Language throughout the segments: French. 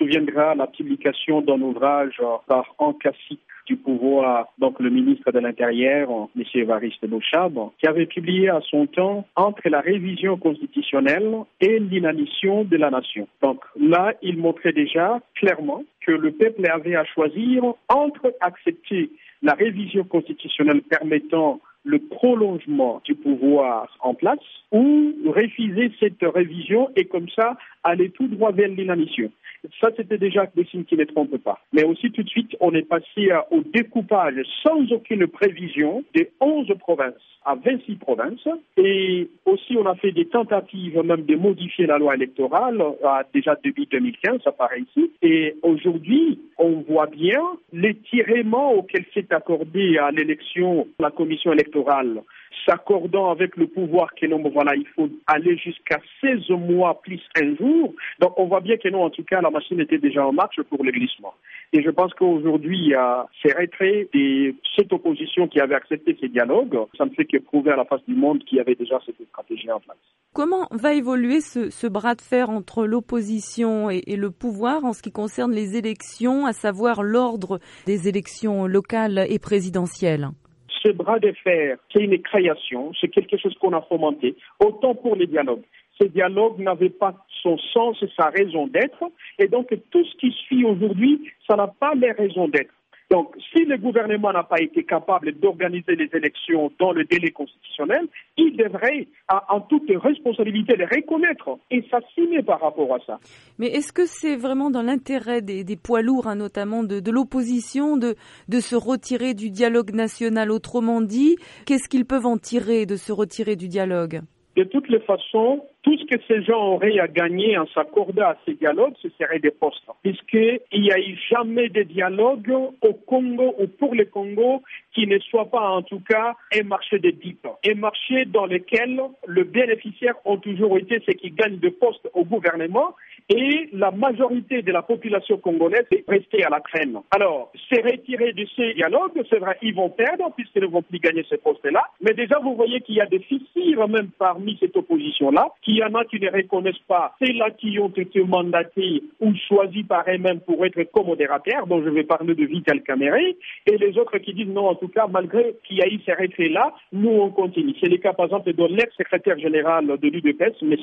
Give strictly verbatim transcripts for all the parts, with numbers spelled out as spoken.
souviendra la publication d'un ouvrage par Ankassi du pouvoir, donc le ministre de l'Intérieur, M. Évariste Bochab, qui avait publié à son temps Entre la révision constitutionnelle et l'inanition de la nation. Donc là, il montrait déjà clairement que le peuple avait à choisir entre accepter la révision constitutionnelle permettant le prolongement du pouvoir en place ou refuser cette révision et comme ça aller tout droit vers l'inanition. Ça, c'était déjà des signes qui ne trompent pas. Mais aussi, tout de suite, on est passé au découpage sans aucune prévision des onze provinces à vingt-six provinces. Et aussi, on a fait des tentatives même de modifier la loi électorale, déjà depuis deux mille quinze, ça paraît ici. Et aujourd'hui, on voit bien l'étirement auquel s'est accordé à l'élection la commission électorale, s'accordant avec le pouvoir que non, voilà, il faut aller jusqu'à seize mois plus un jour. Donc, on voit bien que non, en tout cas, la machine était déjà en marche pour le glissement. Et je pense qu'aujourd'hui, il y a ces retraits et cette opposition qui avait accepté ces dialogues, ça ne fait que prouver à la face du monde qu'il y avait déjà cette stratégie en place. Comment va évoluer ce, ce bras de fer entre l'opposition et, et le pouvoir en ce qui concerne les élections, à savoir l'ordre des élections locales et présidentielles ? Ce bras de fer, c'est une création, c'est quelque chose qu'on a fomenté, autant pour les dialogues. Ces dialogues n'avaient pas son sens et sa raison d'être, et donc tout ce qui suit aujourd'hui, ça n'a pas les raisons d'être. Donc, si le gouvernement n'a pas été capable d'organiser les élections dans le délai constitutionnel, il devrait, en toute responsabilité, les reconnaître et s'assumer par rapport à ça. Mais est-ce que c'est vraiment dans l'intérêt des, des poids lourds, hein, notamment de, de l'opposition, de, de se retirer du dialogue national? Autrement dit, qu'est-ce qu'ils peuvent en tirer de se retirer du dialogue? De toutes les façons, tout ce que ces gens auraient à gagner en s'accordant à ces dialogues, ce serait des postes. Puisqu'il n'y a eu jamais de dialogue au Congo ou pour le Congo qui ne soit pas en tout cas un marché de dip. Un marché dans lequel le bénéficiaire ont toujours été ceux qui gagnent des postes au gouvernement et la majorité de la population congolaise est restée à la traîne. Alors, se retirer de ces dialogues, c'est vrai, ils vont perdre puisqu'ils ne vont plus gagner ces postes-là. Mais déjà, vous voyez qu'il y a des fissures même parmi cette opposition-là, qu'il y en a qui ne reconnaissent pas ceux-là qui ont été mandatés ou choisis par eux-mêmes pour être co-modérateurs, dont je vais parler de Vital Kamerhe, et les autres qui disent non, en tout cas, malgré qu'il y a eu ces retraits-là, nous on continue. C'est le cas, par exemple, de l'ex-secrétaire général de l'U D P S, M.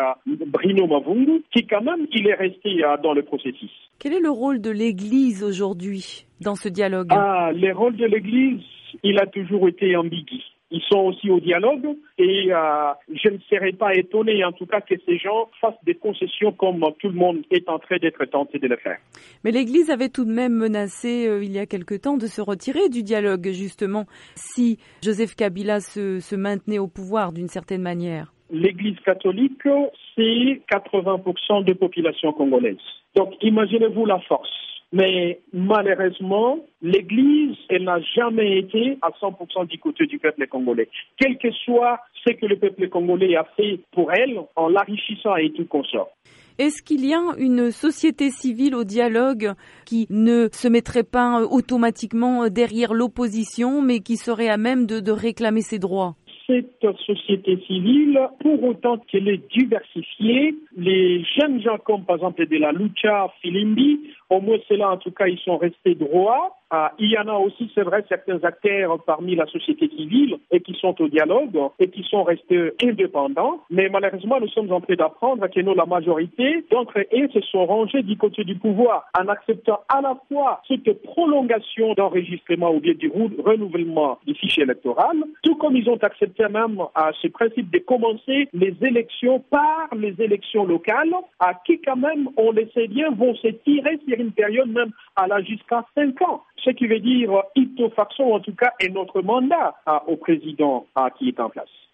Bruno Mavungu, qui quand même, il est resté dans le processus. Quel est le rôle de l'Église aujourd'hui dans ce dialogue? Ah, le rôle de l'Église, il a toujours été ambigu. Ils sont aussi au dialogue et euh, je ne serais pas étonné en tout cas que ces gens fassent des concessions comme tout le monde est en train d'être tenté de le faire. Mais l'Église avait tout de même menacé euh, il y a quelque temps de se retirer du dialogue justement si Joseph Kabila se, se maintenait au pouvoir d'une certaine manière. L'Église catholique, c'est quatre-vingts pour cent de la population congolaise. Donc imaginez-vous la force. Mais malheureusement, l'Église, elle n'a jamais été à cent pour cent du côté du peuple congolais. Quel que soit ce que le peuple congolais a fait pour elle, en l'enrichissant et tout consort. Est-ce qu'il y a une société civile au dialogue qui ne se mettrait pas automatiquement derrière l'opposition, mais qui serait à même de, de réclamer ses droits? Cette société civile, pour autant qu'elle est diversifiée, les jeunes gens comme par exemple de la Lucha Filimbi, au moins ceux-là en tout cas ils sont restés droits. Ah, il y en a aussi, c'est vrai, certains acteurs parmi la société civile et qui sont au dialogue et qui sont restés indépendants. Mais malheureusement, nous sommes en train d'apprendre que nous, la majorité d'entre eux se sont rangés du côté du pouvoir en acceptant à la fois cette prolongation d'enregistrement ou bien du renouvellement du fichier électoral, tout comme ils ont accepté même à ce principe de commencer les élections par les élections locales, à qui quand même, on le sait bien, vont se tirer sur une période même à la jusqu'à cinq ans. Ce qui veut dire ipso facto, en tout cas, est notre mandat à, au président à, qui est en place.